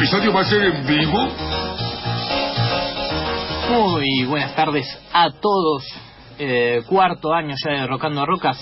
episodio va a ser en vivo? Muy buenas tardes a todos. Cuarto año ya de Rocando a Roca,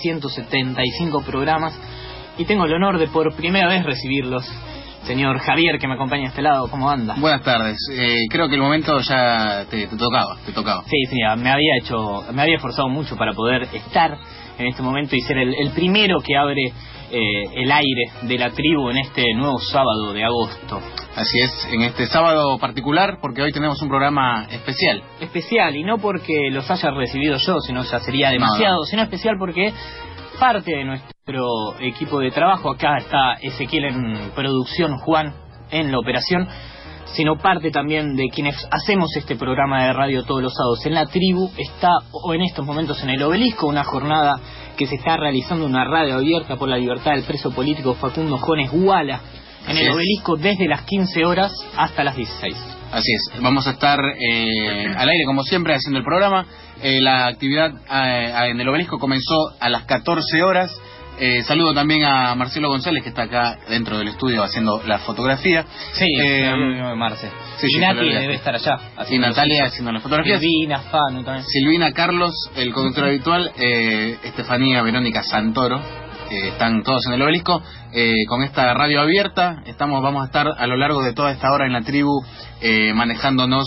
175 programas. Y tengo el honor de por primera vez recibirlos. Señor Javier, que me acompaña a este lado, ¿cómo anda? Buenas tardes. Creo que el momento ya te tocaba. Sí, me había esforzado mucho para poder estar en este momento y ser el primero que abre el aire de la tribu en este nuevo sábado de agosto. Así es, en este sábado particular, porque hoy tenemos un programa especial. Especial, y no porque los haya recibido yo, sino ya sería demasiado, sino especial porque parte de nuestro equipo de trabajo, acá está Ezequiel en producción, Juan en la operación, sino parte también de quienes hacemos este programa de radio todos los sábados en la tribu, está o en estos momentos en el Obelisco, una jornada que se está realizando, una radio abierta por la libertad del preso político Facundo Jones Guala, en el Obelisco desde las 15 horas hasta las 16. Así es, vamos a estar al aire como siempre haciendo el programa. La actividad en el Obelisco comenzó a las 14 horas. Saludo también a Marcelo González, que está acá dentro del estudio haciendo la fotografía. Sí, Marce. Sí, y Nati debe estar allá. Y Natalia haciendo las fotografías. Silvina, Fano también. Silvina, Carlos, el conductor habitual, Estefanía, Verónica, Santoro. Están todos en el Obelisco con esta radio abierta. Vamos a estar a lo largo de toda esta hora en la tribu manejándonos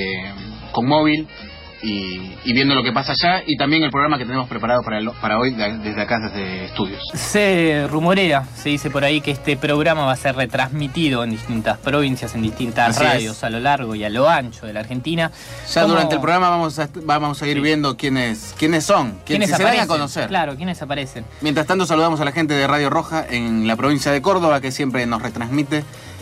con móvil y viendo lo que pasa allá, y también el programa que tenemos preparado para hoy desde acá, desde estudios. Se rumorea, se dice por ahí, que este programa va a ser retransmitido en distintas provincias, en distintas radios a lo largo y a lo ancho de la Argentina. Ya durante el programa vamos a ir viendo quiénes son, quiénes se van a conocer. Claro, quiénes aparecen. Mientras tanto, saludamos a la gente de Radio Roja en la provincia de Córdoba, que siempre nos retransmite.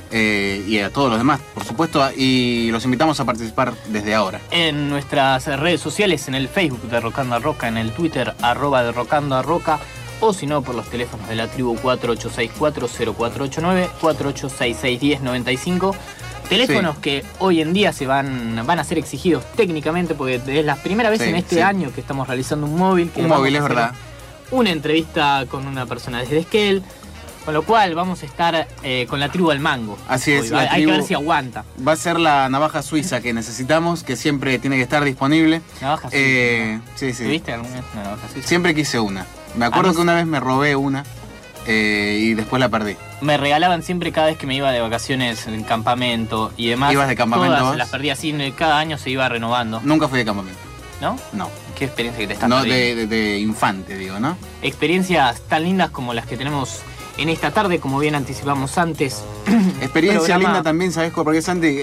Y a todos los demás, por supuesto, y los invitamos a participar desde ahora. En nuestras redes sociales, en el Facebook de Rocando a Roca, en el Twitter @de Rocando a Roca, o si no, por los teléfonos de la tribu 48640489, 48661095. Teléfonos que hoy en día van a ser exigidos técnicamente, porque es la primera vez en este año que estamos realizando un móvil. Un móvil, es verdad. Una entrevista con una persona desde Esquel. Con lo cual vamos a estar con la tribu al mango. Así es. Hay que ver si aguanta. Va a ser la navaja suiza que necesitamos, que siempre tiene que estar disponible. Navaja suiza. Sí. ¿Tuviste alguna vez una navaja suiza? Siempre quise una. Me acuerdo que una vez me robé una y después la perdí. Me regalaban siempre cada vez que me iba de vacaciones en campamento y demás. ¿Ibas de campamento vos? Las perdí así, cada año se iba renovando. Nunca fui de campamento. ¿No? No. ¿Qué experiencia que te estás perdiendo? No, de infante, digo, ¿no? Experiencias tan lindas como las que tenemos en esta tarde, como bien anticipamos antes. Experiencia linda también, ¿sabes por qué, Santi?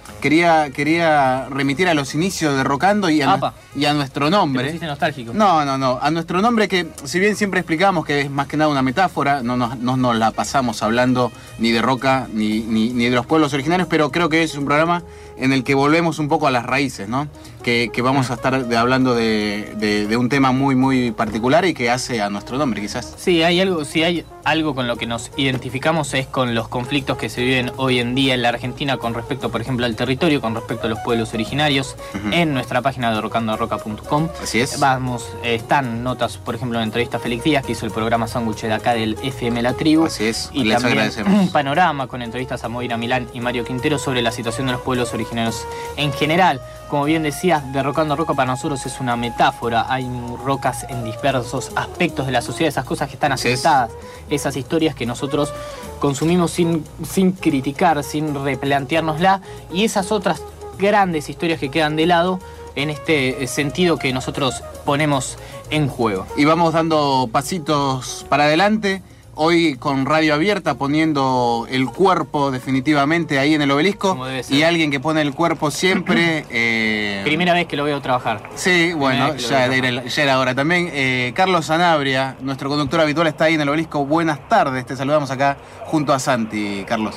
Quería remitir a los inicios de Rocando y a nuestro nombre. ¿Te pusiste nostálgico? No. A nuestro nombre, que si bien siempre explicamos que es más que nada una metáfora, no nos la pasamos hablando ni de Roca ni de los pueblos originarios, pero creo que es un programa en el que volvemos un poco a las raíces, ¿no? Que vamos a estar hablando de un tema muy, muy particular y que hace a nuestro nombre, quizás. Sí, hay algo con lo que nos identificamos, es con los conflictos que se viven hoy en día en la Argentina con respecto, por ejemplo, al territorio, con respecto a los pueblos originarios, en nuestra página de rocandoarroca.com. Así es. Están notas, por ejemplo, en entrevista a Félix Díaz, que hizo el programa Sándwich de acá del FM La Tribu. Así es, y les también agradecemos. Un panorama con entrevistas a Moira Milán y Mario Quintero sobre la situación de los pueblos originarios en general. Como bien decías, de Rocando a Roca para nosotros es una metáfora. Hay rocas en diversos aspectos de la sociedad, esas cosas que están asentadas, esas historias que nosotros consumimos sin criticar, sin replanteárnosla, y esas otras grandes historias que quedan de lado en este sentido que nosotros ponemos en juego. Y vamos dando pasitos para adelante. Hoy con radio abierta, poniendo el cuerpo definitivamente ahí en el Obelisco. Como debe ser. Y alguien que pone el cuerpo siempre. Primera vez que lo veo trabajar. Sí, bueno, ya era hora también. Carlos Sanabria, nuestro conductor habitual, está ahí en el Obelisco. Buenas tardes, te saludamos acá junto a Santi, Carlos.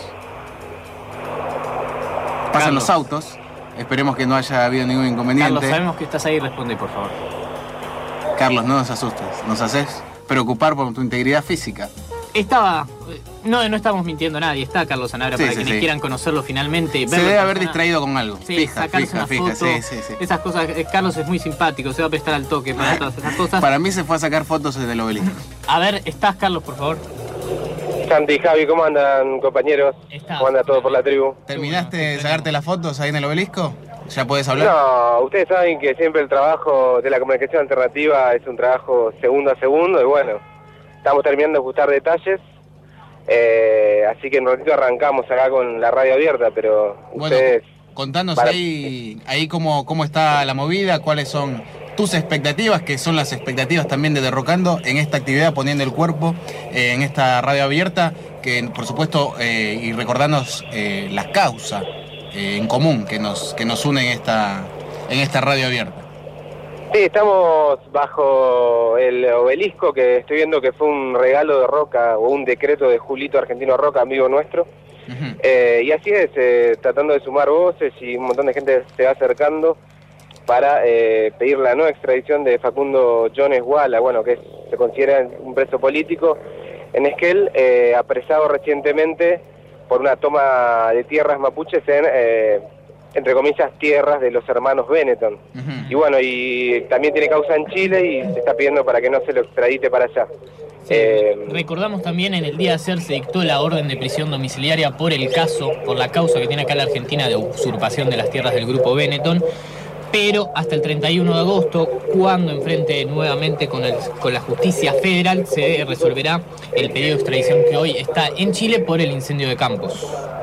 Pasan los autos, esperemos que no haya habido ningún inconveniente. Carlos, sabemos que estás ahí, responde por favor. Carlos, no nos asustes, nos haces preocupar por tu integridad física. No estamos mintiendo a nadie, está Carlos Sanabria, para quienes quieran conocerlo finalmente. Se debe haber distraído con algo. Sí, fija. Foto, esas cosas. Carlos es muy simpático, se va a prestar al toque para todas esas cosas. Para mí se fue a sacar fotos desde el Obelisco. A ver, ¿estás, Carlos, por favor? Santi y Javi, ¿cómo andan, compañeros? ¿Cómo anda todo por la tribu? ¿Terminaste de sacarte las fotos ahí en el obelisco? ¿Ya podés hablar? No, ustedes saben que siempre el trabajo de la comunicación alternativa es un trabajo segundo a segundo y bueno, estamos terminando de ajustar detalles, así que en un ratito arrancamos acá con la radio abierta, pero bueno, ustedes... Contanos ahí cómo está la movida, cuáles son tus expectativas, que son las expectativas también de Derrocando en esta actividad, poniendo el cuerpo en esta radio abierta, que por supuesto, y recordarnos las causas en común que nos unen en esta radio abierta. Sí, estamos bajo el obelisco, que estoy viendo que fue un regalo de Roca, o un decreto de Julito Argentino Roca, amigo nuestro. Y así es, tratando de sumar voces y un montón de gente se va acercando para pedir la no extradición de Facundo Jones Wala, bueno, que se considera un preso político en Esquel, apresado recientemente por una toma de tierras mapuches en, entre comillas, tierras de los hermanos Benetton. Y bueno, y también tiene causa en Chile y se está pidiendo para que no se lo extradite para allá. Sí, recordamos también en el día de ayer se dictó la orden de prisión domiciliaria por la causa que tiene acá la Argentina de usurpación de las tierras del grupo Benetton, pero hasta el 31 de agosto, cuando enfrente nuevamente con la justicia federal, se resolverá el pedido de extradición que hoy está en Chile por el incendio de Campos.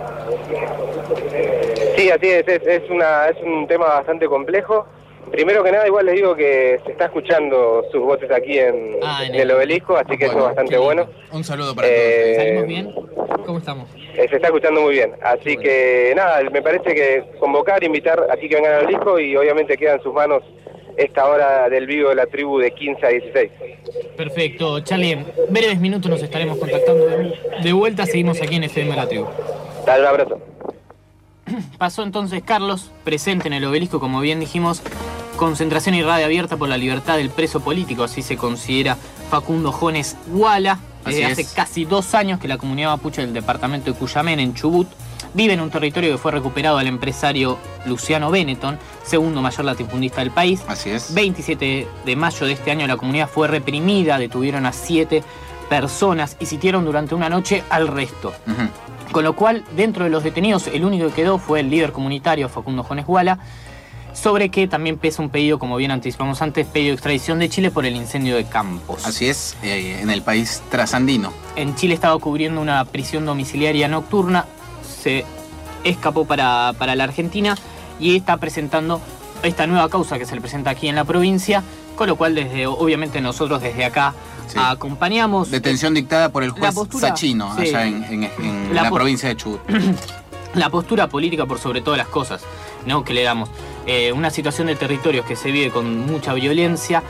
Sí, así es un tema bastante complejo. Primero que nada, igual les digo que se está escuchando sus voces aquí en el obelisco, así que eso es bastante bueno. Un saludo para todos. ¿Salimos bien? ¿Cómo estamos? Se está escuchando muy bien, así que nada, me parece que convocar, invitar aquí que vengan al obelisco y obviamente queda en sus manos esta hora del vivo de la tribu de 15 a 16. Perfecto, Charlie, en breves minutos nos estaremos contactando de vuelta, seguimos aquí en FM La Tribu. Dale, un abrazo. Pasó entonces Carlos, presente en el obelisco, como bien dijimos, concentración y radio abierta por la libertad del preso político, así se considera Facundo Jones Wala. Desde hace casi 2 años que la comunidad mapuche del departamento de Cuyamén, en Chubut, vive en un territorio que fue recuperado al empresario Luciano Benetton, segundo mayor latifundista del país. Así es. 27 de mayo de este año la comunidad fue reprimida, detuvieron a 7 personas y sitiaron durante una noche al resto. Con lo cual, dentro de los detenidos, el único que quedó fue el líder comunitario Facundo Jones Wala, sobre que también pesa un pedido, como bien anticipamos antes, pedido de extradición de Chile por el incendio de Campos. Así es, en el país trasandino. En Chile estaba cubriendo una prisión domiciliaria nocturna, se escapó para la Argentina y está presentando esta nueva causa que se le presenta aquí en la provincia, con lo cual obviamente nosotros desde acá acompañamos. Detención dictada por el juez Sachino, allá en la provincia de Chubut. La postura política por sobre todas las cosas, ¿no?, que le damos. Una situación de territorios que se vive con mucha violencia,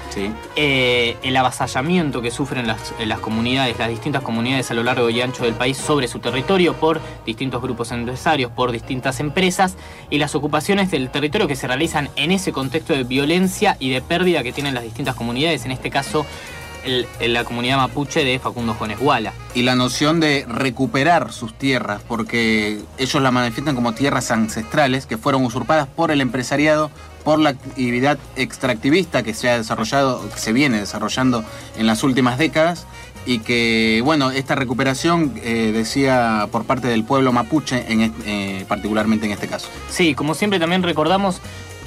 el avasallamiento que sufren las comunidades, las distintas comunidades a lo largo y ancho del país sobre su territorio por distintos grupos empresarios, por distintas empresas, y las ocupaciones del territorio que se realizan en ese contexto de violencia y de pérdida que tienen las distintas comunidades, en este caso la comunidad mapuche de Facundo Jones Wala. Y la noción de recuperar sus tierras, porque ellos la manifiestan como tierras ancestrales que fueron usurpadas por el empresariado, por la actividad extractivista que se ha desarrollado, que se viene desarrollando en las últimas décadas, y que, bueno, esta recuperación, decía, por parte del pueblo mapuche, particularmente en este caso. Sí, como siempre también recordamos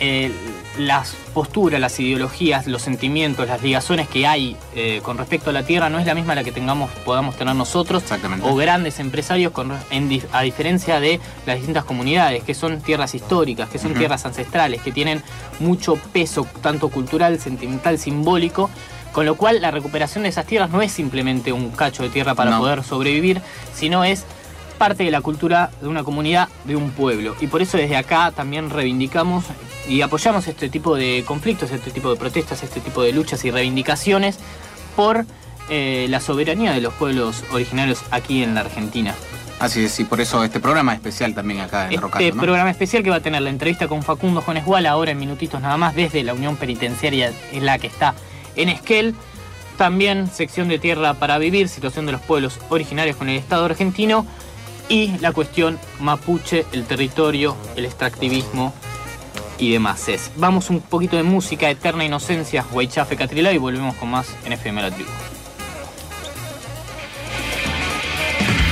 las posturas, las ideologías, los sentimientos, las ligazones que hay con respecto a la tierra no es la misma la que podamos tener nosotros o grandes empresarios, a diferencia de las distintas comunidades, que son tierras históricas, que son tierras ancestrales, que tienen mucho peso, tanto cultural, sentimental, simbólico, con lo cual la recuperación de esas tierras no es simplemente un cacho de tierra para poder sobrevivir, sino es parte de la cultura de una comunidad, de un pueblo. Y por eso desde acá también reivindicamos y apoyamos este tipo de conflictos, este tipo de protestas, este tipo de luchas y reivindicaciones por la soberanía de los pueblos originarios aquí en la Argentina. Así es, y por eso este programa especial también acá en Derrocando, Este programa especial que va a tener la entrevista con Facundo Jones Wala ahora en minutitos nada más, desde la Unión Penitenciaria, en la que está en Esquel. También sección de tierra para vivir, situación de los pueblos originarios con el Estado argentino, y la cuestión mapuche, el territorio, el extractivismo y demás. Vamos un poquito de música, Eterna Inocencia, Huaychafe Catrilá, y volvemos con más en FM La Tribu.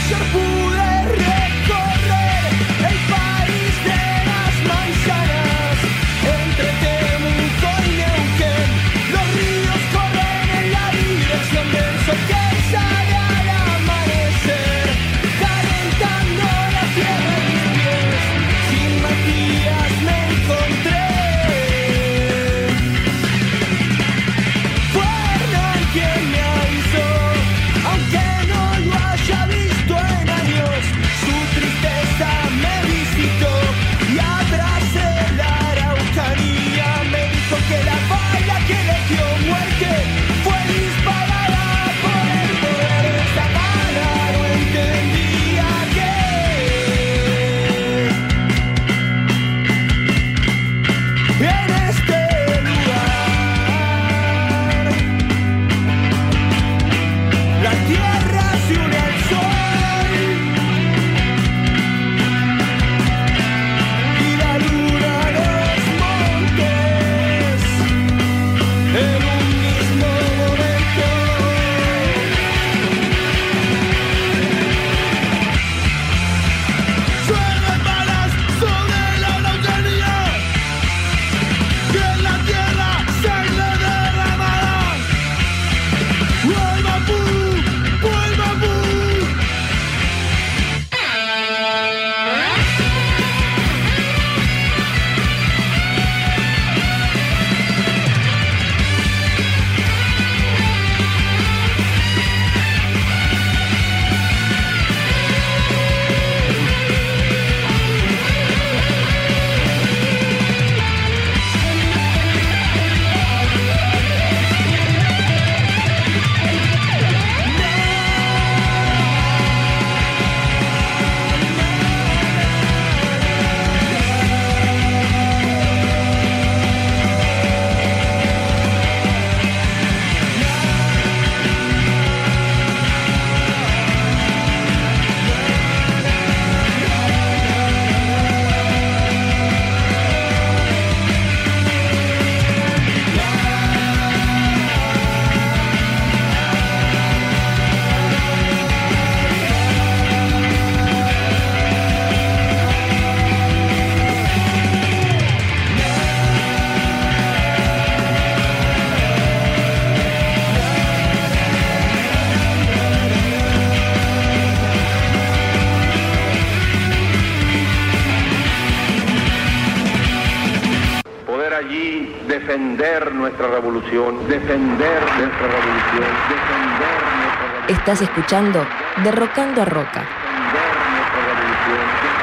defender nuestra revolución, defender nuestra revolución, defender nuestra revolución. Estás escuchando Derrocando a Roca. Defender nuestra revolución,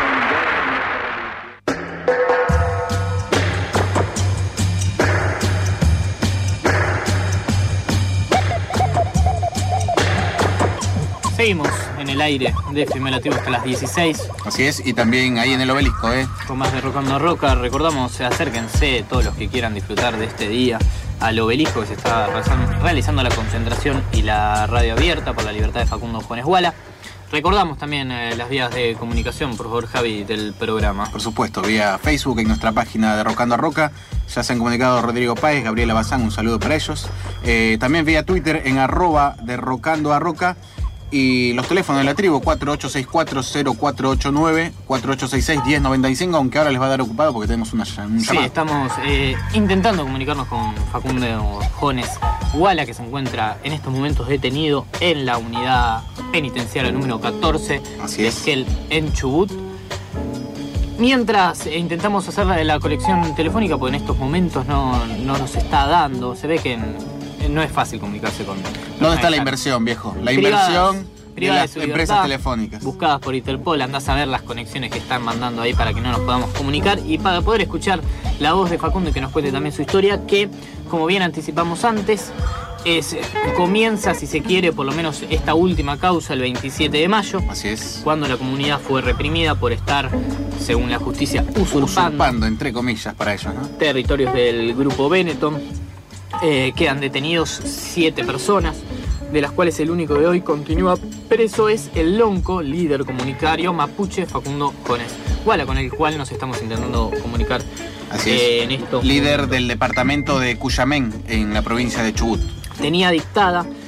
Seguimos en el aire de FM Lativo hasta las 16. Así es, y también ahí en el Obelisco, Con más Derrocando a Roca. Recordamos, acérquense todos los que quieran disfrutar de este día al Obelisco, que se está realizando la concentración y la radio abierta por la libertad de Facundo Juanes Guala. Recordamos también las vías de comunicación, por favor, Javi, del programa. Por supuesto, vía Facebook en nuestra página Derrocando a Roca. Ya se han comunicado Rodrigo Páez, Gabriela Bazán, un saludo para ellos. También vía Twitter en @derrocandoarroca. Y los teléfonos de la tribu, 4864-0489, 4866-1095, aunque ahora les va a dar ocupado porque tenemos un llamado. Sí, estamos intentando comunicarnos con Facundo Jones Guala, que se encuentra en estos momentos detenido en la unidad penitenciaria número 14 de Esquel, en Chubut. Mientras intentamos hacer la colección telefónica, porque en estos momentos no nos está dando, se ve que no es fácil comunicarse con... ¿Dónde está la inversión, viejo? La inversión de las empresas telefónicas. Buscadas por Interpol, andás a ver las conexiones que están mandando ahí para que no nos podamos comunicar y para poder escuchar la voz de Facundo y que nos cuente también su historia, que, como bien anticipamos antes, comienza, si se quiere, por lo menos esta última causa el 27 de mayo. Así es. Cuando la comunidad fue reprimida por estar, según la justicia, usurpando entre comillas, para ellos, ¿no? Territorios del grupo Benetton. Quedan detenidos 7 personas, de las cuales el único de hoy continúa preso es el lonco líder comunitario mapuche Facundo Jones Guala, con el cual nos estamos intentando comunicar. Así es. En esto. Líder del departamento de Cuyamén, en la provincia de Chubut. Tenía dictada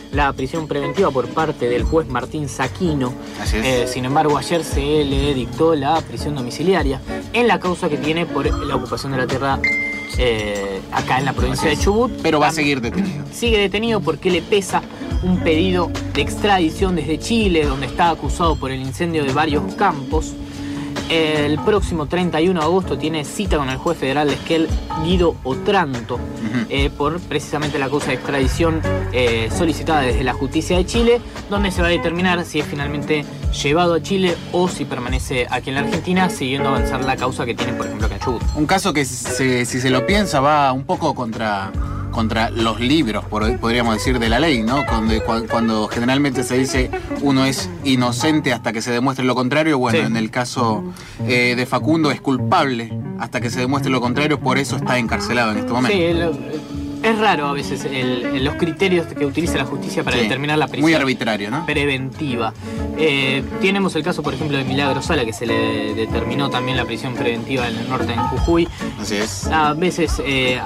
la prisión preventiva por parte del juez Martín Saquino. Así es. Sin embargo, ayer se le dictó la prisión domiciliaria en la causa que tiene por la ocupación de la tierra acá en la provincia de Chubut. Pero va a seguir detenido. Sigue detenido porque le pesa un pedido de extradición desde Chile, donde está acusado por el incendio de varios campos. El próximo 31 de agosto tiene cita con el juez federal de Esquel, Guido Otranto, por precisamente la causa de extradición solicitada desde la justicia de Chile, donde se va a determinar si es finalmente llevado a Chile o si permanece aquí en la Argentina, siguiendo avanzar la causa que tiene, por ejemplo, acá en Chubut. Un caso que, si se lo piensa, va un poco contra los libros, podríamos decir, de la ley, ¿no? Cuando generalmente se dice uno es inocente hasta que se demuestre lo contrario, bueno, sí. En el caso de Facundo es culpable hasta que se demuestre lo contrario, por eso está encarcelado en este momento. Sí, es raro a veces los criterios que utiliza la justicia para determinar la prisión. Muy arbitrario, ¿no? Preventiva. Tenemos el caso, por ejemplo, de Milagro Sala, que se le determinó también la prisión preventiva en el norte, en Jujuy. Así es. A veces...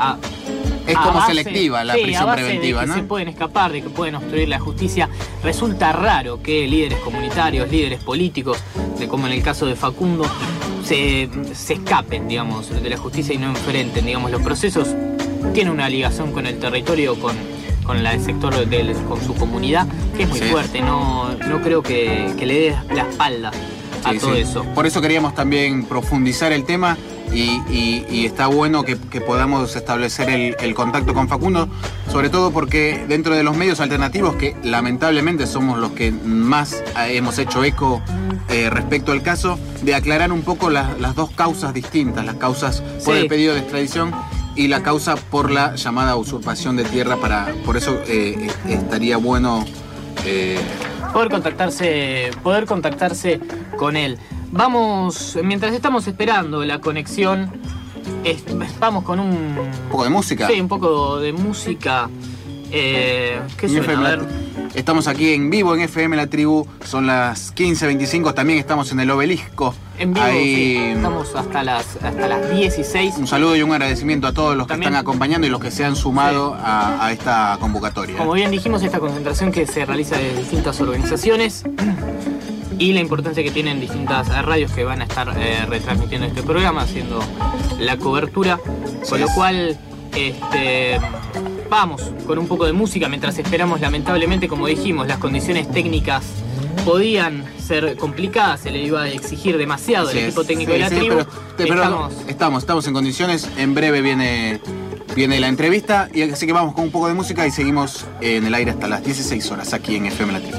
es como base, selectiva la prisión preventiva, de que ¿no? Se pueden escapar, de que pueden obstruir la justicia. Resulta raro que líderes comunitarios, líderes políticos, como en el caso de Facundo, se escapen, digamos, de la justicia y no enfrenten, digamos, los procesos. Tiene una ligación con el territorio, con el sector, con su comunidad, que es muy fuerte. No creo que le dé la espalda a todo eso. Por eso queríamos también profundizar el tema y está bueno que podamos establecer el contacto con Facundo, sobre todo porque dentro de los medios alternativos, que lamentablemente somos los que más hemos hecho eco respecto al caso, de aclarar un poco las dos causas distintas, las causas por el pedido de extradición y la causa por la llamada usurpación de tierra. Por eso estaría bueno poder contactarse con él. Vamos, mientras estamos esperando la conexión, vamos con un poco de música. Sí, un poco de música. ¿Qué suena? A ver. Estamos aquí en vivo en FM La Tribu, son las 15:25, también estamos en el Obelisco. En vivo, sí, estamos hasta las 16. Un saludo y un agradecimiento a todos los que están acompañando y los que se han sumado a esta convocatoria. Como bien dijimos, esta concentración que se realiza de distintas organizaciones y la importancia que tienen distintas radios que van a estar retransmitiendo este programa, haciendo la cobertura, con lo cual vamos con un poco de música mientras esperamos. Lamentablemente, como dijimos, las condiciones técnicas podían ser complicadas, se le iba a exigir demasiado al equipo técnico de la tribu. Pero estamos en condiciones. En breve viene la entrevista, y así que vamos con un poco de música y seguimos en el aire hasta las 16 horas aquí en FM La Tribu.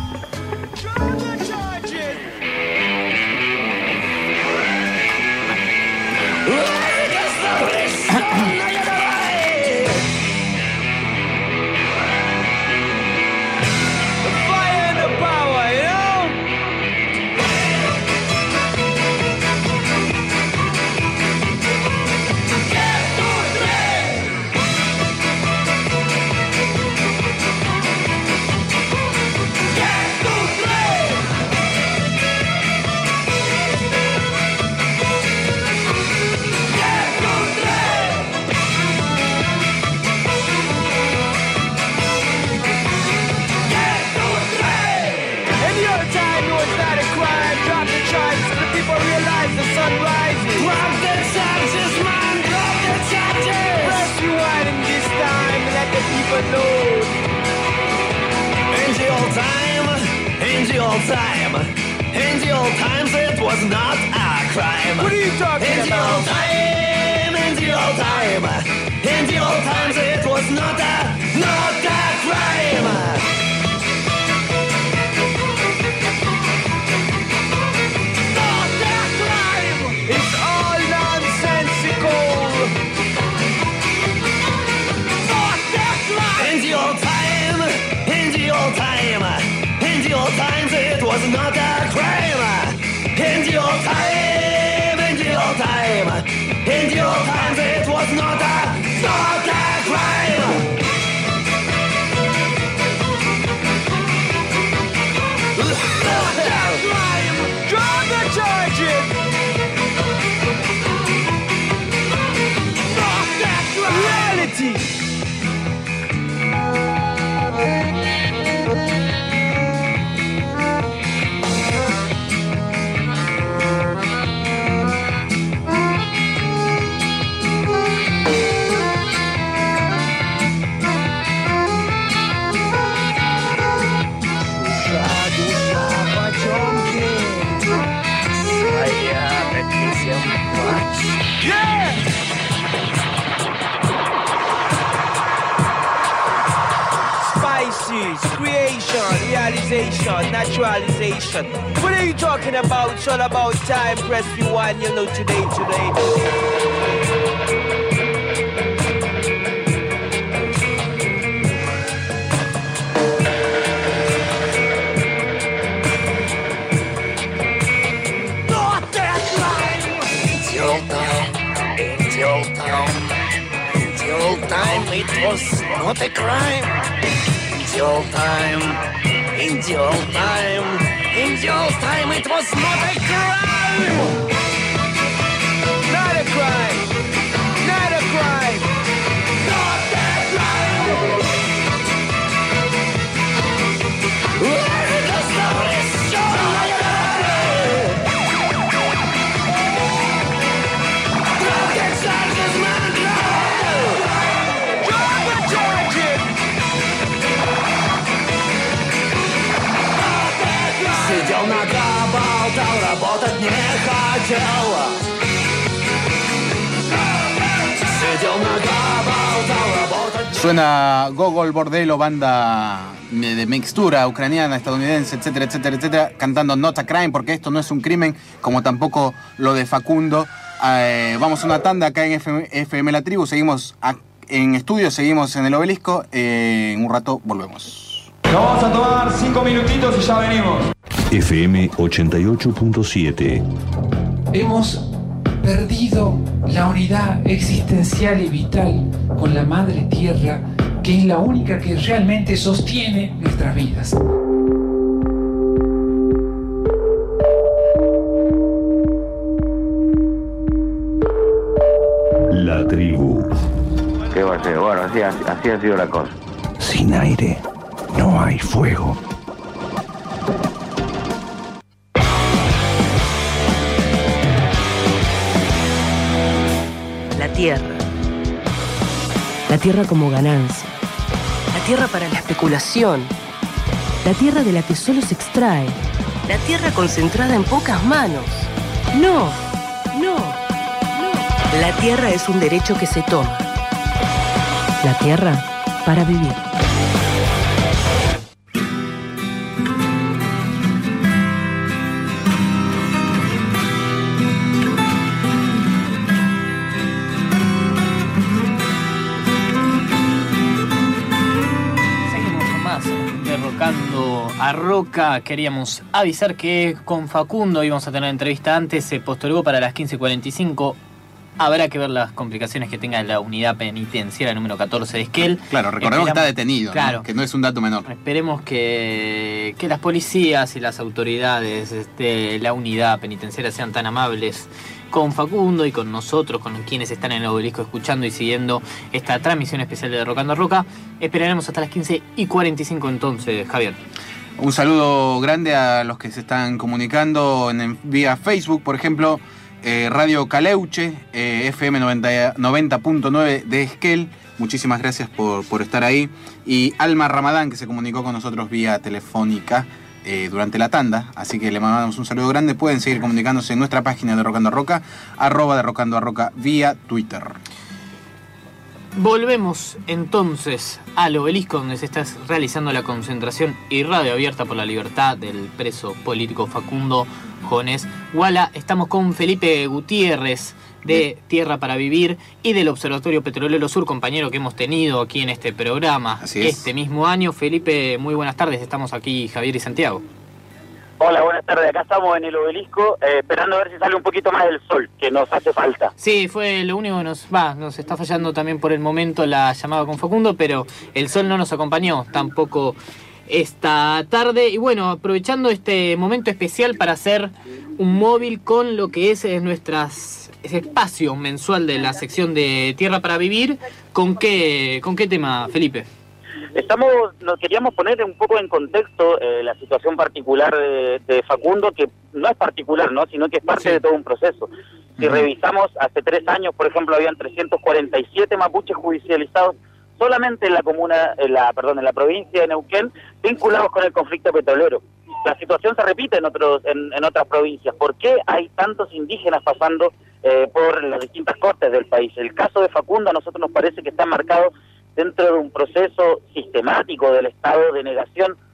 In the old times it was not a crime. What are you talking about? In the old times it was not a crime. Not a crime! It's all nonsensical! Not a crime! In the old times it was not a crime. In the old times it was not a crime. Drop the charges! Not that reality! naturalization. What are you talking about? It's all about time. Press rewind, you know, today. It was not a crime. In the old time, it was not a crime. Not a crime. Not a crime. Not a crime. Where is the celebration? Drop the charges, man, Сидел нога, болтал, работать не хотел. Сидел нога, болтал, работать. Suena Gogol Bordello, banda de mixtura ucraniana, estadounidense, etcétera, etcétera, etcétera, cantando Not a Crime, porque esto no es un crimen, como tampoco lo de Facundo. Vamos a una tanda acá en FM La Tribu, seguimos en estudio, seguimos en el Obelisco, en un rato volvemos. Nos vamos a tomar 5 minutitos y ya venimos. FM 88.7. Hemos perdido la unidad existencial y vital con la Madre Tierra, que es la única que realmente sostiene nuestras vidas. La Tribu. ¿Qué va a ser? Bueno, así ha sido la cosa. Sin aire no hay fuego. La tierra. La tierra como ganancia. La tierra para la especulación. La tierra de la que solo se extrae. La tierra concentrada en pocas manos. No. La tierra es un derecho que se toma. La tierra para vivir. Derrocando a Roca, queríamos avisar que con Facundo íbamos a tener entrevista antes, se postergó para las 15:45. Habrá que ver las complicaciones que tenga la unidad penitenciaria número 14 de Esquel. Claro, recordemos que está detenido, claro, ¿no? Que no es un dato menor. Esperemos que las policías y las autoridades de la unidad penitenciaria sean tan amables con Facundo y con nosotros, con quienes están en el Obelisco escuchando y siguiendo esta transmisión especial de Derrocando a Roca. Esperaremos hasta las 15:45 entonces, Javier. Un saludo grande a los que se están comunicando vía Facebook, por ejemplo, Radio Caleuche, FM 90.9 de Esquel. Muchísimas gracias por estar ahí. Y Alma Ramadán, que se comunicó con nosotros vía telefónica durante la tanda. Así que le mandamos un saludo grande. Pueden seguir comunicándose en nuestra página de Derrocando a Roca, @derrocandoarroca vía Twitter. Volvemos entonces al Obelisco, donde se está realizando la concentración y radio abierta por la libertad del preso político Facundo Jones Guala. Estamos con Felipe Gutiérrez de Tierra para Vivir y del Observatorio Petrolero Sur, compañero que hemos tenido aquí en este programa este mismo año. Felipe, muy buenas tardes, estamos aquí Javier y Santiago. Hola, buenas tardes. Acá estamos en el Obelisco, esperando a ver si sale un poquito más el sol, que nos hace falta. Sí, fue lo único que nos está fallando también por el momento la llamada con Facundo, pero el sol no nos acompañó tampoco esta tarde. Y bueno, aprovechando este momento especial para hacer un móvil con lo que es ese espacio mensual de la sección de Tierra para Vivir. ¿Con qué tema, Felipe? Nos queríamos poner un poco en contexto la situación particular de Facundo, que no es particular, ¿no? Sino que es parte de todo un proceso. Si revisamos, hace 3 años, por ejemplo, habían 347 mapuches judicializados solamente en la en la provincia de Neuquén, vinculados con el conflicto petrolero. La situación se repite en otras provincias. ¿Por qué hay tantos indígenas pasando por las distintas cortes del país? El caso de Facundo a nosotros nos parece que está marcado dentro de un proceso sistemático del Estado de negación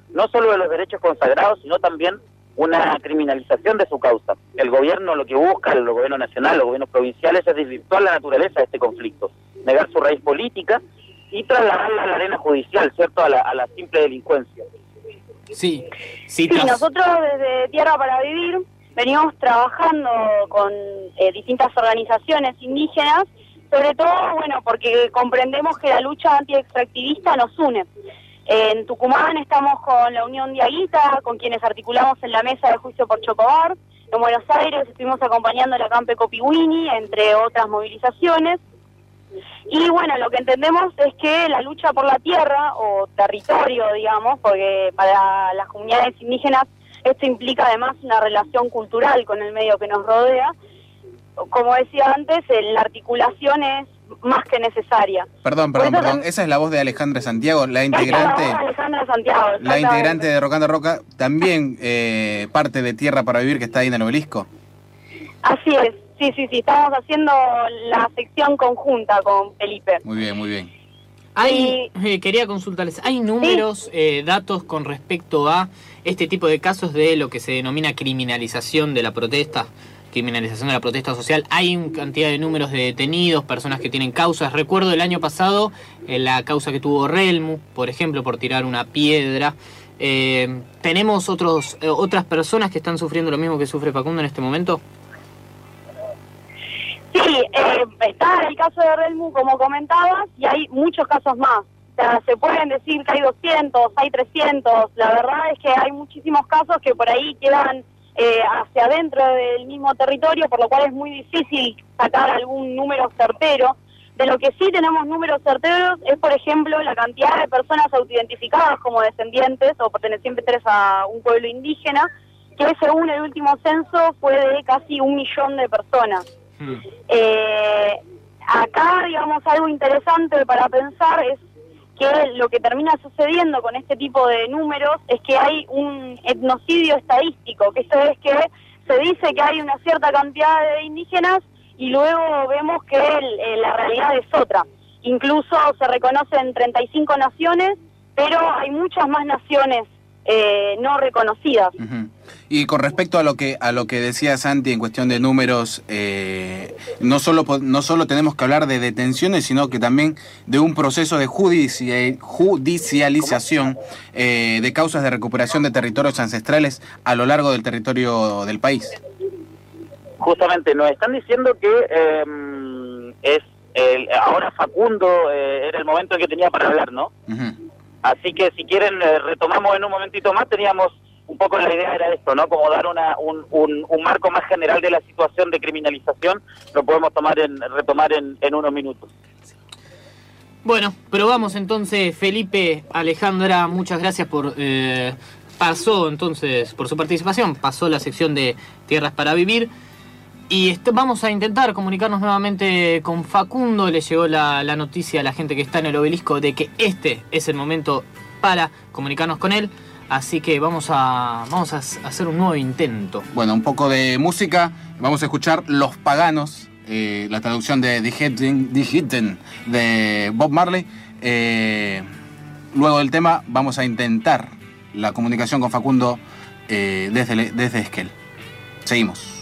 no solo de los derechos consagrados, sino también una criminalización de su causa. El gobierno lo que busca, el gobierno nacional, los gobiernos provinciales, es desvirtuar la naturaleza de este conflicto, negar su raíz política y trasladarla a la arena judicial, ¿cierto?, a la simple delincuencia. Sí, nosotros desde Tierra para Vivir venimos trabajando con distintas organizaciones indígenas, sobre todo, bueno, porque comprendemos que la lucha antiextractivista nos une. En Tucumán estamos con la Unión Diaguita, con quienes articulamos en la mesa de juicio por Chocobar. En Buenos Aires estuvimos acompañando la Campe Copihuini, entre otras movilizaciones. Y bueno, lo que entendemos es que la lucha por la tierra, o territorio, digamos, porque para las comunidades indígenas esto implica además una relación cultural con el medio que nos rodea. Como decía antes, la articulación es más que necesaria. Perdón, esa es la voz de Alejandra Santiago, la integrante, Alejandra Santiago, la integrante de Rocando a Roca, también parte de Tierra para Vivir, que está ahí en el Obelisco. Así es, sí, estamos haciendo la sección conjunta con Felipe. Muy bien. Quería consultarles, ¿hay números, datos con respecto a este tipo de casos de lo que se denomina criminalización de la protesta? Criminalización de la protesta social. Hay una cantidad de números de detenidos, personas que tienen causas. Recuerdo el año pasado la causa que tuvo Relmu, por ejemplo, por tirar una piedra. ¿Tenemos otras personas que están sufriendo lo mismo que sufre Facundo en este momento? Sí, está el caso de Relmu, como comentabas, y hay muchos casos más. O sea, se pueden decir que hay 200, hay 300. La verdad es que hay muchísimos casos que por ahí quedan hacia adentro del mismo territorio, por lo cual es muy difícil sacar algún número certero. De lo que sí tenemos números certeros es, por ejemplo, la cantidad de personas autoidentificadas como descendientes o pertenecientes a un pueblo indígena, que según el último censo fue de casi 1 millón de personas. Acá, digamos, algo interesante para pensar es que lo que termina sucediendo con este tipo de números es que hay un etnocidio estadístico, que esto es que se dice que hay una cierta cantidad de indígenas y luego vemos que la realidad es otra. Incluso se reconocen 35 naciones, pero hay muchas más naciones no reconocidas. Y con respecto a lo que decía Santi en cuestión de números, no solo tenemos que hablar de detenciones, sino que también de un proceso de judicialización de causas de recuperación de territorios ancestrales a lo largo del territorio del país. Justamente nos están diciendo que ahora Facundo era el momento que tenía para hablar, ¿no? Así que si quieren retomamos en un momentito más. Teníamos un poco la idea era esto, ¿no? Como dar un marco más general de la situación de criminalización. Lo podemos retomar en unos minutos. Bueno, probamos entonces. Felipe, Alejandra, muchas gracias por por su participación. Pasó la sección de Tierras para Vivir. Y vamos a intentar comunicarnos nuevamente con Facundo. Le llegó la noticia a la gente que está en el Obelisco de que este es el momento para comunicarnos con él. Así que vamos a hacer un nuevo intento. Bueno, un poco de música. Vamos a escuchar Los Paganos, la traducción de The Hidden de Bob Marley. Luego del tema vamos a intentar la comunicación con Facundo desde Esquel. Seguimos.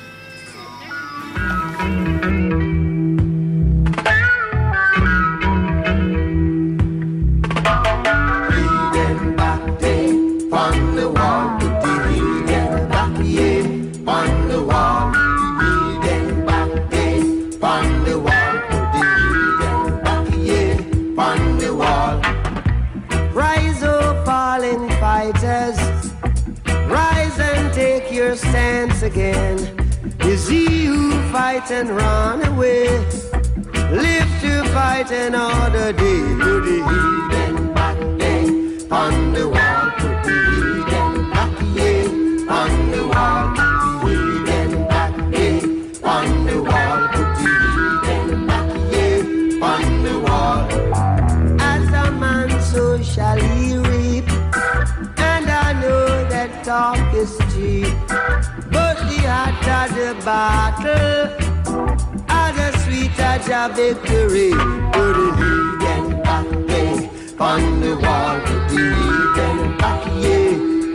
Again is he who fights and run away, live to fight another day. Put the heathen back there on the wall, put the heathen back here on the wall, put the heathen back there on the wall, put the heathen back here on the wall. As a man so shall he reap, and I know that talk is cheap. The hotter the battle, and the sweeter the victory. Put the heathen back there on the wall, put the heathen back here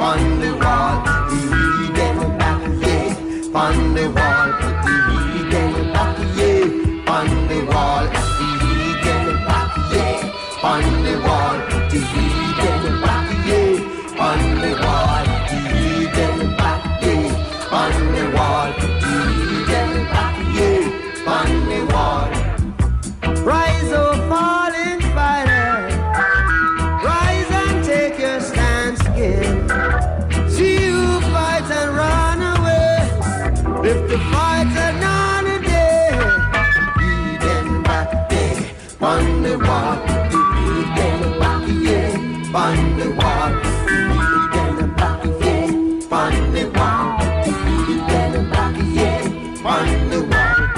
on the wall, put the heathen back, yeah. On the wall, put the heathen back, yeah. On the wall, put the heathen back, yeah. On the wall, put the heathen back, yeah. On the wall, put the heathen back, yeah. On the wall, put the heathen back, yeah. On the wall. Rise, oh fallen fighter, rise and take your stance again. See you fight and run away. If the fight's another day, heathen back there, on the wall, heathen back yeah, on the wall, heathen back yeah, on the wall, heathen back yeah, on the wall.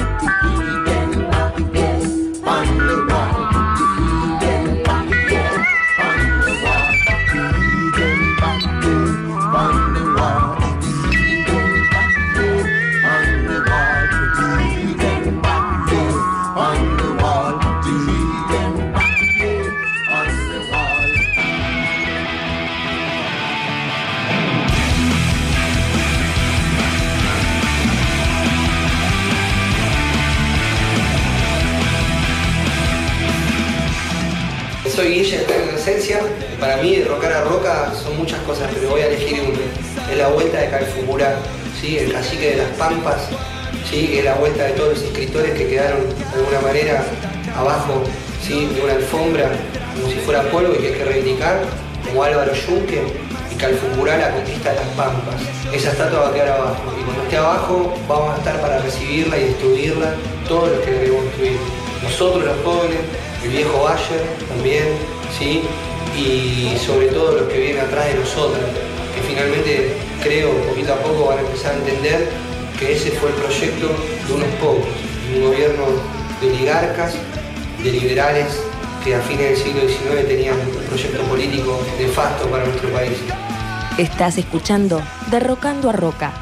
Soy Guille de Esencia. Para mí, de Rocar a Roca son muchas cosas, pero voy a elegir una. Es la vuelta de Calfumurá, ¿sí? El cacique de las Pampas, ¿sí? Es la vuelta de todos los escritores que quedaron de alguna manera abajo, ¿sí? De una alfombra, como si fuera polvo y que hay que reivindicar, como Álvaro Yunque y Calfumurá, la conquista de las Pampas. Esa estatua va a quedar abajo, y cuando esté abajo vamos a estar para recibirla y destruirla todos los que la queremos destruir. Nosotros los jóvenes, el viejo Bayer también, ¿sí? Y sobre todo los que vienen atrás de nosotros, que finalmente creo poquito a poco van a empezar a entender que ese fue el proyecto de unos pocos, un gobierno de oligarcas, de liberales, que a fines del siglo XIX tenían un proyecto político nefasto para nuestro país. Estás escuchando Derrocando a Roca.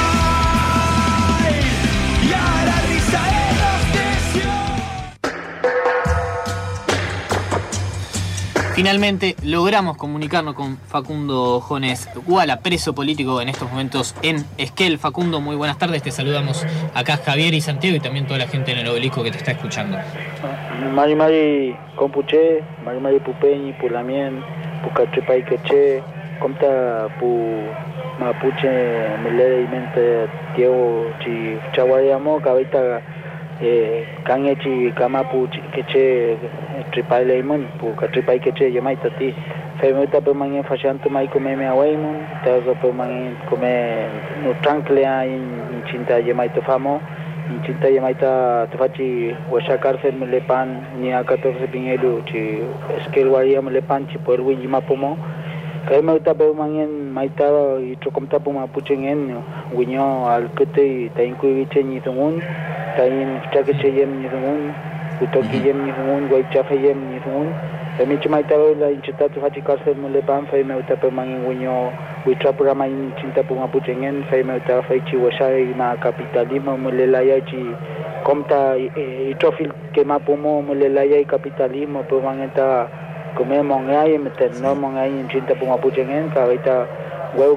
Finalmente logramos comunicarnos con Facundo Jones Guala, preso político en estos momentos en Esquel. Facundo, muy buenas tardes, te saludamos acá Javier y Santiago y también toda la gente en el Obelisco que te está escuchando. Mari Compuche, Mari Pupeñi, Pulamien, Pucachepay Queche, Comta Pu Mapuche, Melede y Mente, Tiago, Chi Chaguayamo, Cabita. Kangechi Kamapu Keche Tripay Lemon, Puka Tripay Keche Yamaitati, Femeta Permanent Fashanto Maiko Meme Awaymon, Tazo Permanent Come Nutranclea in Chinta Yamaito Famo, in Chinta Yamaita Tafachi, Washa Cárcel Melepan, Nia 14 Pinelu, Chi Esquel Waria Melepan, Chi por Wiji Mapomo, Kaimauta Permanent Maitado y Trocomta Puma Puchen, Wiño al Kute, Tainku Vichen Yizumun. Tain Chakache Yem Nizumun, Utoki Yem Nizumun, Guaychafe Yem Nizumun, Femichi Maitaro, la Inchitatu Fachicarse Mulepan, Femeuta Perman Winyo, Witrapurama in Chintapuma Puchengen, Femeuta Feichi Washai, Ma Capitalismo, Mulelayachi, Comta y Trofil que Mapumo, Mulelaya y Capitalismo, Permanenta, Come Mongay, Meterno Mongay in Chintapuma Puchengen, Cabita. Bueno,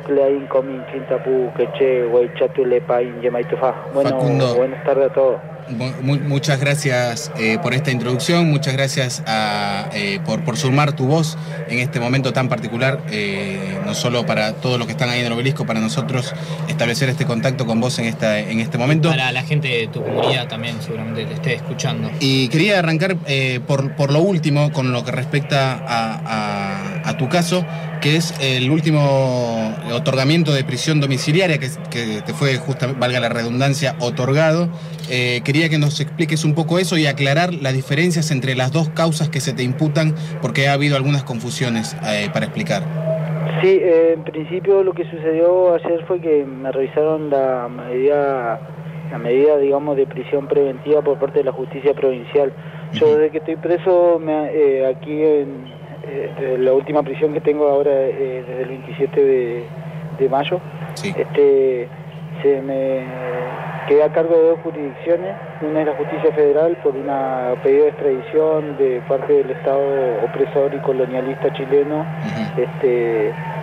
Facundo, buenas tardes a todos. Muchas gracias por esta introducción, muchas gracias por sumar tu voz en este momento tan particular, no solo para todos los que están ahí en el Obelisco, para nosotros establecer este contacto con vos en este momento. Para la gente de tu comunidad también seguramente te esté escuchando. Y quería arrancar por lo último, con lo que respecta a tu caso, que es el último otorgamiento de prisión domiciliaria que te fue, justamente, valga la redundancia, otorgado. Quería que nos expliques un poco eso y aclarar las diferencias entre las dos causas que se te imputan, porque ha habido algunas confusiones para explicar. Sí, en principio lo que sucedió ayer fue que me revisaron la medida, digamos, de prisión preventiva por parte de la justicia provincial. Yo desde que estoy preso, aquí en la última prisión que tengo ahora, desde el 27 de mayo, sí. Se me quedé a cargo de dos jurisdicciones. Una es la justicia federal por una pedido de extradición de parte del Estado opresor y colonialista chileno,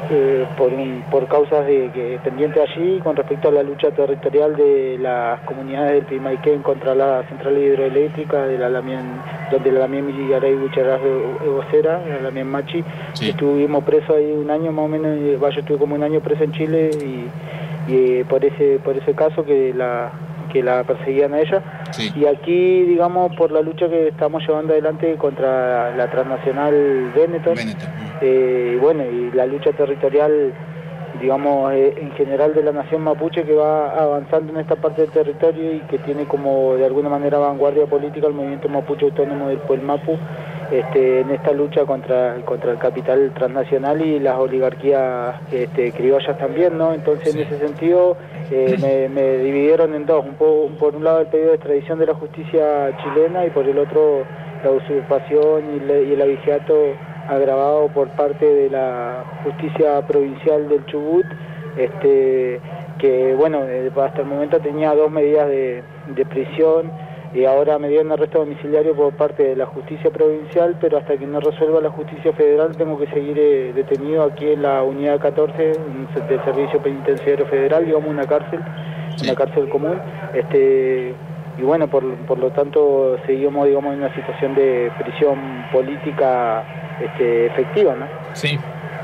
por causas pendientes allí con respecto a la lucha territorial de las comunidades del Pimaiquén contra la central hidroeléctrica de la Lamien, donde la Lamien Millaray Huicharaz de vocera, la Lamien Machi. Sí. Estuvimos presos ahí un año más o menos, yo estuve como un año preso en Chile y por ese caso que la perseguían a ella. Sí. Y aquí, digamos, por la lucha que estamos llevando adelante contra la transnacional Benetton. Bueno, y la lucha territorial, digamos, en general de la nación mapuche, que va avanzando en esta parte del territorio y que tiene como de alguna manera vanguardia política el movimiento mapuche autónomo del Puelmapu, en esta lucha contra el capital transnacional y las oligarquías criollas también, ¿no? Entonces, sí, en ese sentido me dividieron en dos, por un lado el pedido de extradición de la justicia chilena y por el otro la usurpación y el abigeato agravado por parte de la justicia provincial del Chubut, que bueno, hasta el momento tenía 2 medidas de prisión y ahora me dieron arresto domiciliario por parte de la justicia provincial, pero hasta que no resuelva la justicia federal tengo que seguir detenido aquí en la unidad 14 del Servicio Penitenciario Federal, digamos una cárcel común, y bueno, por lo tanto seguimos, digamos, en una situación de prisión política efectiva, ¿no? Sí.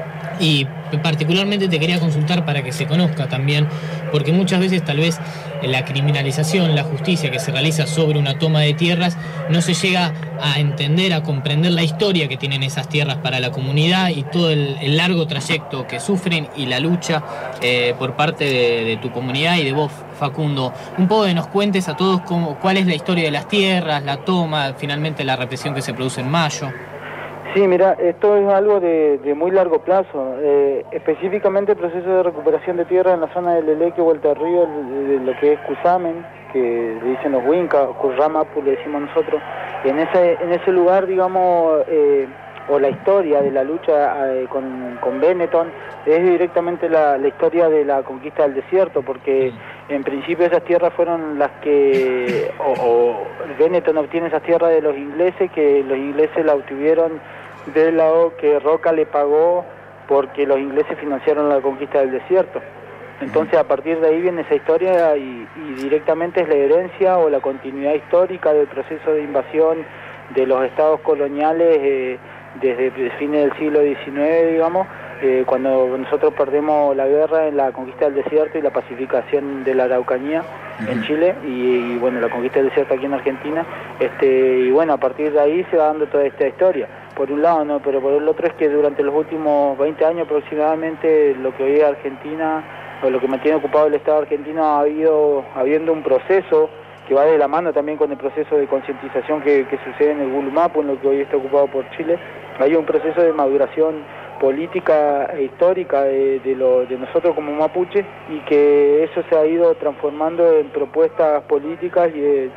Y particularmente te quería consultar para que se conozca también, porque muchas veces tal vez la criminalización, la justicia que se realiza sobre una toma de tierras, no se llega a entender, a comprender la historia que tienen esas tierras para la comunidad y todo el largo trayecto que sufren y la lucha por parte de tu comunidad y de vos, Facundo. Un poco que nos cuentes a todos cuál es la historia de las tierras, la toma, finalmente la represión que se produce en mayo. Sí, mira, esto es algo de muy largo plazo. Específicamente el proceso de recuperación de tierra en la zona del Eleque, Vuelta al Río, de lo que es Cusamen, que le dicen los Huincas, Curramapu le decimos nosotros. En ese lugar, digamos, o la historia de la lucha con Benetton, es directamente la historia de la conquista del desierto, porque en principio esas tierras fueron las que, Benetton obtiene esas tierras de los ingleses, que los ingleses la obtuvieron del lado que Roca le pagó porque los ingleses financiaron la conquista del desierto. Entonces a partir de ahí viene esa historia y directamente es la herencia o la continuidad histórica del proceso de invasión de los estados coloniales desde fines del siglo XIX, digamos, cuando nosotros perdemos la guerra en la conquista del desierto y la pacificación de la Araucanía en Chile y bueno, la conquista del desierto aquí en Argentina, y bueno, a partir de ahí se va dando toda esta historia. Por un lado, no, pero por el otro es que durante los últimos 20 años aproximadamente, lo que hoy es Argentina, o lo que mantiene ocupado el Estado argentino, habiendo un proceso que va de la mano también con el proceso de concientización que sucede en el Gulumapu, en lo que hoy está ocupado por Chile. Hay un proceso de maduración política e histórica de nosotros como mapuche, y que eso se ha ido transformando en propuestas políticas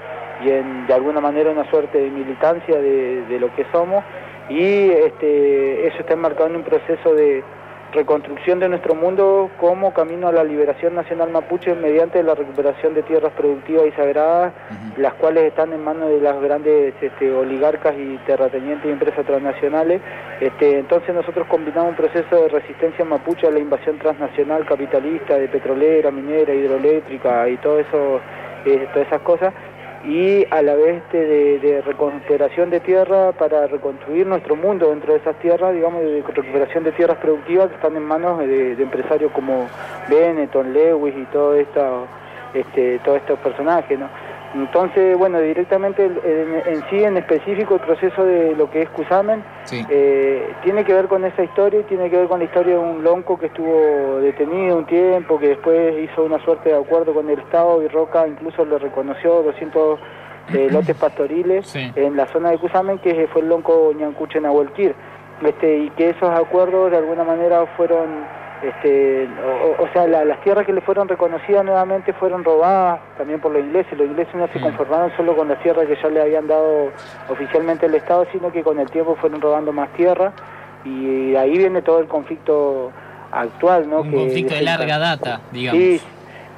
y en de alguna manera una suerte de militancia de lo que somos, y eso está enmarcado en un proceso de reconstrucción de nuestro mundo como camino a la liberación nacional mapuche mediante la recuperación de tierras productivas y sagradas, las cuales están en manos de las grandes oligarcas y terratenientes y empresas transnacionales. Entonces nosotros combinamos un proceso de resistencia mapuche a la invasión transnacional capitalista de petrolera, minera, hidroeléctrica y todo eso, todas esas cosas, y a la vez de recuperación de tierra para reconstruir nuestro mundo dentro de esas tierras, digamos, de recuperación de tierras productivas que están en manos de empresarios como Benetton, Lewis y todos estos personajes, ¿no? Entonces, bueno, directamente en específico el proceso de lo que es Cusamen, sí, tiene que ver con esa historia y tiene que ver con la historia de un lonco que estuvo detenido un tiempo, que después hizo una suerte de acuerdo con el Estado y Roca incluso le reconoció 200 lotes pastoriles, sí, en la zona de Cusamen, que fue el lonco Ñancuche Nahuelquir, y que esos acuerdos de alguna manera fueron o sea, las tierras que le fueron reconocidas nuevamente fueron robadas también por los ingleses. Los ingleses no se conformaron solo con las tierras que ya le habían dado oficialmente el Estado, sino que con el tiempo fueron robando más tierra, y ahí viene todo el conflicto actual, ¿no? Un conflicto de larga data, digamos. Sí,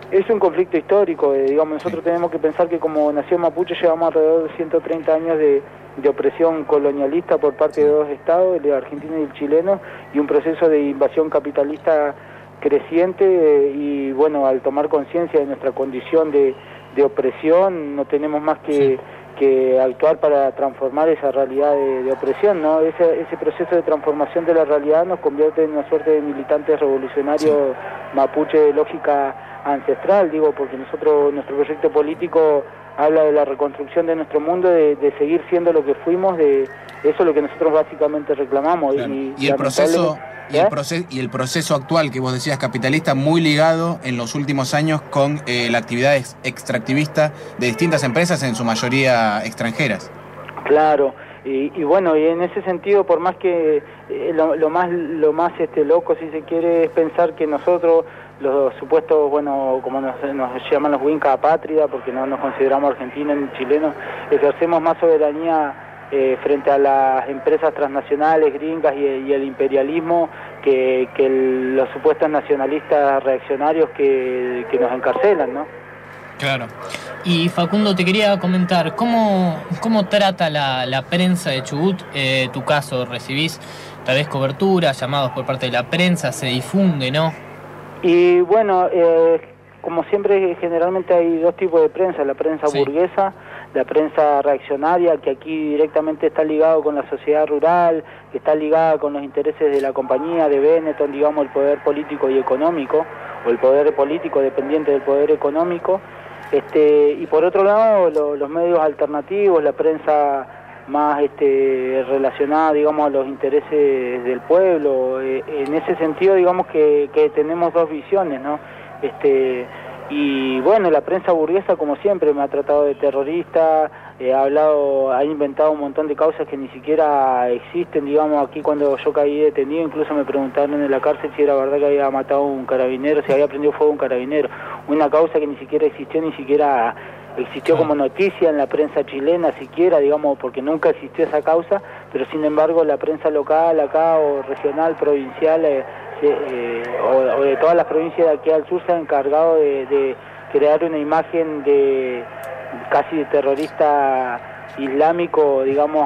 Es un conflicto histórico, digamos, nosotros tenemos que pensar que como nación mapuche llevamos alrededor de 130 años de opresión colonialista por parte de dos estados, el argentino y el chileno, y un proceso de invasión capitalista creciente, y bueno, al tomar conciencia de nuestra condición de opresión, no tenemos más que actuar para transformar esa realidad de opresión, ¿no? Ese proceso de transformación de la realidad nos convierte en una suerte de militantes revolucionarios mapuche de lógica ancestral, digo, porque nuestro proyecto político habla de la reconstrucción de nuestro mundo, de seguir siendo lo que fuimos, de eso es lo que nosotros básicamente reclamamos. Claro. Y el proceso actual que vos decías capitalista, muy ligado en los últimos años con la actividad extractivista de distintas empresas, en su mayoría extranjeras. Claro, y bueno, y en ese sentido, por más que lo más loco, si se quiere, es pensar que nosotros, los supuestos, bueno, como nos llaman los Winca apátrida, porque no nos consideramos argentinos ni chilenos, ejercemos más soberanía frente a las empresas transnacionales gringas y el imperialismo que los supuestos nacionalistas reaccionarios que nos encarcelan, ¿no? Claro. Y Facundo, te quería comentar, ¿cómo trata la prensa de Chubut tu caso? ¿Recibís tal vez cobertura, llamados por parte de la prensa, se difunde, no? Y bueno, como siempre, generalmente hay dos tipos de prensa, la prensa burguesa, la prensa reaccionaria, que aquí directamente está ligado con la sociedad rural, que está ligada con los intereses de la compañía, de Benetton, digamos, el poder político y económico, o el poder político dependiente del poder económico, y por otro lado los medios alternativos, la prensa más relacionada, digamos, a los intereses del pueblo. En ese sentido, digamos que tenemos dos visiones, ¿no? Y bueno, la prensa burguesa, como siempre, me ha tratado de terrorista, ha inventado un montón de causas que ni siquiera existen, digamos. Aquí cuando yo caí detenido, incluso me preguntaron en la cárcel si era verdad que había matado a un carabinero, si había prendido fuego a un carabinero. Una causa que ni siquiera existió como noticia en la prensa chilena siquiera, digamos, porque nunca existió esa causa, pero sin embargo la prensa local acá, o regional, provincial, o de todas las provincias de aquí al sur, se ha encargado de crear una imagen de casi de terrorista islámico, digamos,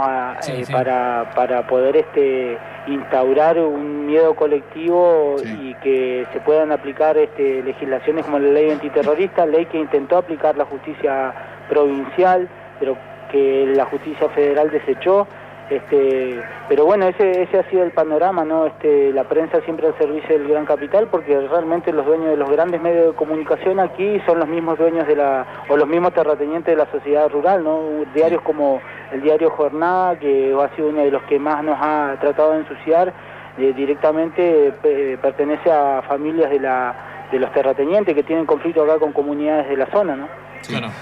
para poder instaurar un miedo colectivo y que se puedan aplicar legislaciones como la ley antiterrorista, ley que intentó aplicar la justicia provincial, pero que la justicia federal desechó. Pero bueno, ese ha sido el panorama, ¿no? La prensa siempre al servicio del gran capital, porque realmente los dueños de los grandes medios de comunicación aquí son los mismos dueños o los mismos terratenientes de la sociedad rural, ¿no? Diarios como el diario Jornada, que ha sido uno de los que más nos ha tratado de ensuciar, directamente pertenece a familias de los terratenientes que tienen conflicto acá con comunidades de la zona, ¿no? Sí. Claro.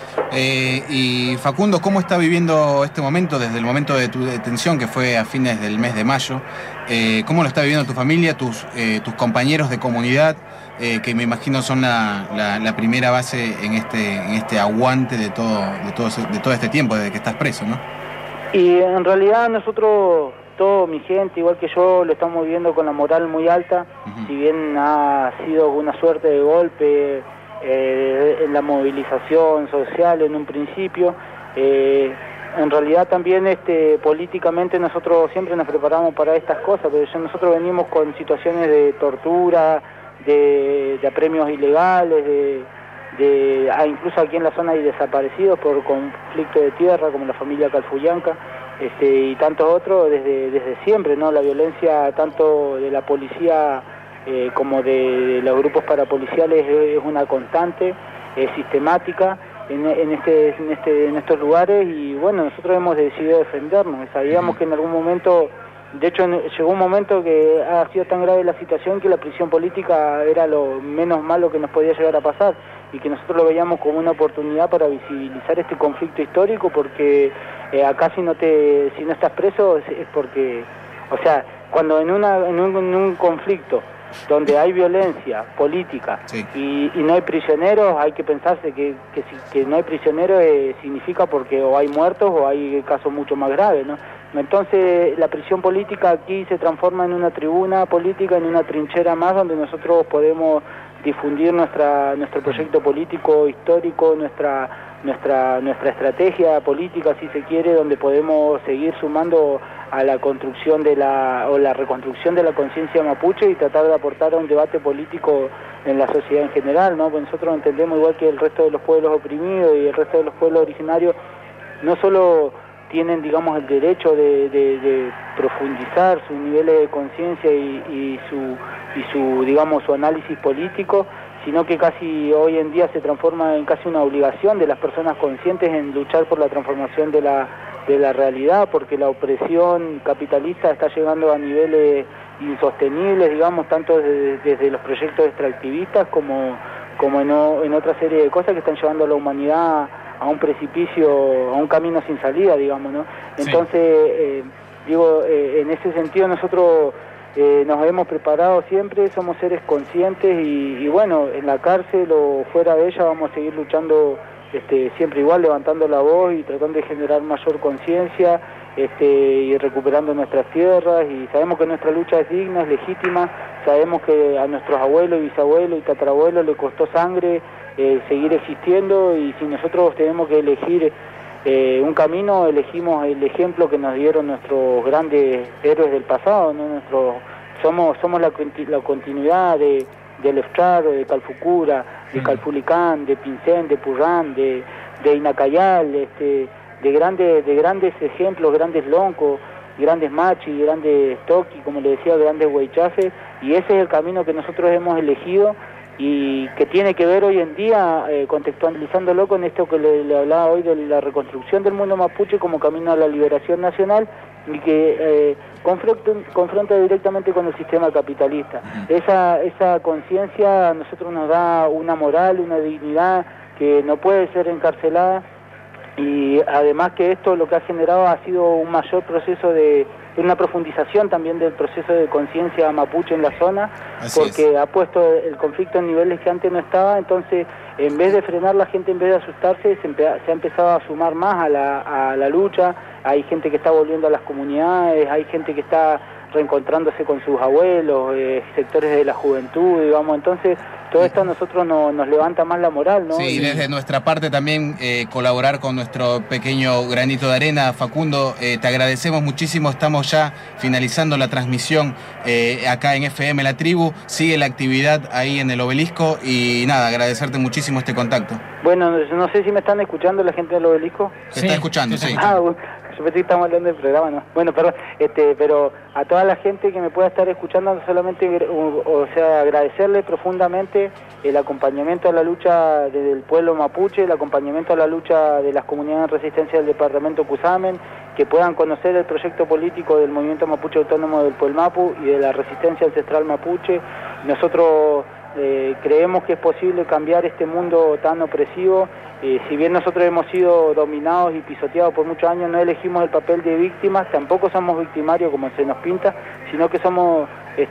Y Facundo, ¿cómo está viviendo este momento, desde el momento de tu detención, que fue a fines del mes de mayo? ¿Cómo lo está viviendo tu familia, tus compañeros de comunidad, que me imagino son la primera base en este aguante de todo este tiempo, desde que estás preso, ¿no? Y en realidad nosotros, toda mi gente, igual que yo, lo estamos viviendo con la moral muy alta. Si bien ha sido una suerte de golpe en la movilización social en un principio, en realidad también políticamente nosotros siempre nos preparamos para estas cosas, pero nosotros venimos con situaciones de tortura, de apremios ilegales, incluso aquí en la zona hay desaparecidos por conflicto de tierra, como la familia Calfuyanca, y tantos otros desde siempre, ¿no? La violencia tanto de la policía como de los grupos parapoliciales es una constante, sistemática en estos lugares, y bueno, nosotros hemos decidido defendernos. Sabíamos que en algún momento, de hecho llegó un momento que ha sido tan grave la situación que la prisión política era lo menos malo que nos podía llegar a pasar, y que nosotros lo veíamos como una oportunidad para visibilizar este conflicto histórico, porque acá si no estás preso es porque, o sea, cuando en un conflicto donde hay violencia política y no hay prisioneros, hay que pensarse que no hay prisioneros significa porque o hay muertos o hay casos mucho más graves, ¿no? Entonces la prisión política aquí se transforma en una tribuna política, en una trinchera más donde nosotros podemos difundir nuestro proyecto político histórico, nuestra estrategia política, si se quiere, donde podemos seguir sumando a la construcción o la reconstrucción de la conciencia mapuche y tratar de aportar a un debate político en la sociedad en general, ¿no? Pues nosotros entendemos, igual que el resto de los pueblos oprimidos y el resto de los pueblos originarios, no solo tienen, digamos, el derecho de profundizar sus niveles de conciencia y su, digamos, su análisis político, sino que casi hoy en día se transforma en casi una obligación de las personas conscientes en luchar por la transformación de la realidad, porque la opresión capitalista está llegando a niveles insostenibles, digamos, tanto desde los proyectos extractivistas como en otra serie de cosas que están llevando a la humanidad a un precipicio, a un camino sin salida, digamos, ¿no? Entonces, en ese sentido nosotros nos hemos preparado siempre, somos seres conscientes y bueno, en la cárcel o fuera de ella vamos a seguir luchando siempre igual, levantando la voz y tratando de generar mayor conciencia y recuperando nuestras tierras, y sabemos que nuestra lucha es digna, es legítima, sabemos que a nuestros abuelos y bisabuelos y tatarabuelos le costó sangre seguir existiendo, y si nosotros tenemos que elegir un camino, elegimos el ejemplo que nos dieron nuestros grandes héroes del pasado, ¿no? Somos la continuidad de Lefcharo, de Calfucura, de Calfulicán, de Pincén, de Purrán, de Inacayal, de grandes ejemplos, grandes loncos, grandes machi, grandes toqui, como le decía, grandes huaychafes, y ese es el camino que nosotros hemos elegido y que tiene que ver hoy en día, contextualizándolo con esto que le hablaba hoy de la reconstrucción del mundo mapuche como camino a la liberación nacional, y que confronta directamente con el sistema capitalista. Esa conciencia a nosotros nos da una moral, una dignidad que no puede ser encarcelada, y además que esto lo que ha generado ha sido un mayor proceso de una profundización también del proceso de conciencia mapuche en la zona, porque ha puesto el conflicto en niveles que antes no estaba. Entonces, en vez de frenar, la gente, en vez de asustarse, se ha empezado a sumar más a la lucha. Hay gente que está volviendo a las comunidades, hay gente que está reencontrándose con sus abuelos, sectores de la juventud, digamos. Entonces, todo esto a nosotros nos levanta más la moral, ¿no? Sí, y desde nuestra parte también colaborar con nuestro pequeño granito de arena. Facundo, te agradecemos muchísimo, estamos ya finalizando la transmisión acá en FM La Tribu, sigue la actividad ahí en el Obelisco y nada, agradecerte muchísimo este contacto. Bueno, no sé si me están escuchando la gente del Obelisco. Se está escuchando, sí. Yo pensé que estamos hablando del programa, ¿no? Bueno, perdón, pero a toda la gente que me pueda estar escuchando, solamente, agradecerle profundamente el acompañamiento a la lucha del pueblo mapuche, el acompañamiento a la lucha de las comunidades de resistencia del departamento Cusamen, que puedan conocer el proyecto político del movimiento mapuche autónomo del Puelmapu y de la resistencia ancestral mapuche. Nosotros creemos que es posible cambiar este mundo tan opresivo. Si bien nosotros hemos sido dominados y pisoteados por muchos años, no elegimos el papel de víctimas, tampoco somos victimarios como se nos pinta, sino que somos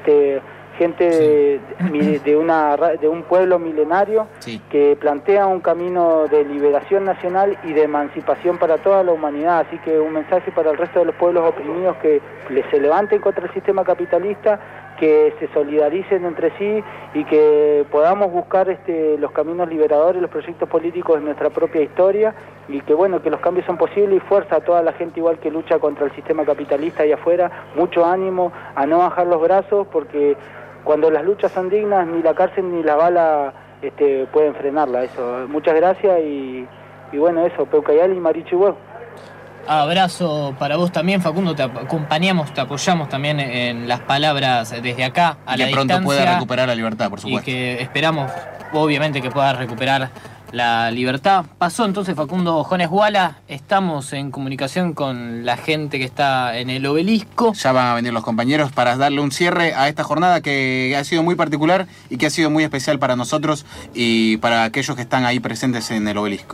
gente de un pueblo milenario que plantea un camino de liberación nacional y de emancipación para toda la humanidad. Así que un mensaje para el resto de los pueblos oprimidos, que se levanten contra el sistema capitalista, que se solidaricen entre sí y que podamos buscar los caminos liberadores, los proyectos políticos de nuestra propia historia, y que bueno, que los cambios son posibles, y fuerza a toda la gente igual que lucha contra el sistema capitalista allá afuera, mucho ánimo a no bajar los brazos, porque cuando las luchas son dignas, ni la cárcel ni la bala pueden frenarla. Eso, muchas gracias y bueno, eso, Peucayal y Marichihueu. Abrazo para vos también, Facundo, te acompañamos, te apoyamos también en las palabras desde acá, a la distancia. Que pronto pueda recuperar la libertad, por supuesto. Y que esperamos, obviamente, que pueda recuperar la libertad. Pasó entonces Facundo Jones Guala, estamos en comunicación con la gente que está en el Obelisco. Ya van a venir los compañeros para darle un cierre a esta jornada que ha sido muy particular y que ha sido muy especial para nosotros y para aquellos que están ahí presentes en el Obelisco.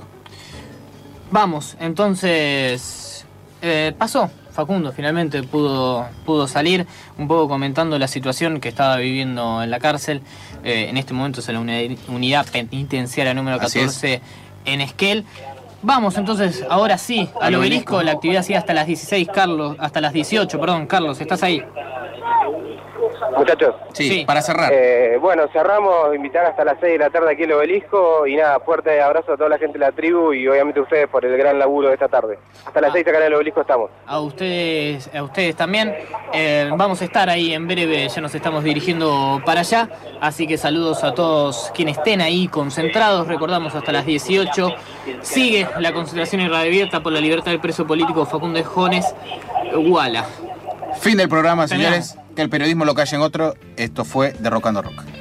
Vamos, entonces, pasó, Facundo finalmente pudo salir, un poco comentando la situación que estaba viviendo en la cárcel. En este momento es en la unidad penitenciaria número 14 en Esquel. Vamos entonces, ahora sí, al Obelisco. La actividad sigue hasta las 16, hasta las 18, perdón. Carlos, ¿estás ahí? Muchachos. Sí, para cerrar. Bueno, cerramos, invitar hasta las 6 de la tarde aquí en el Obelisco y nada, fuerte abrazo a toda la gente de la tribu y obviamente a ustedes por el gran laburo de esta tarde. Hasta las 6 acá en el Obelisco estamos. A ustedes también. Vamos a estar ahí en breve, ya nos estamos dirigiendo para allá, así que saludos a todos quienes estén ahí concentrados. Recordamos hasta las 18. Sigue la concentración en Radio Abierta por la libertad del preso político Facundo Jones Guala. Fin del programa, señores. Que el periodismo lo calle en otro. Esto fue Derrocando Rock.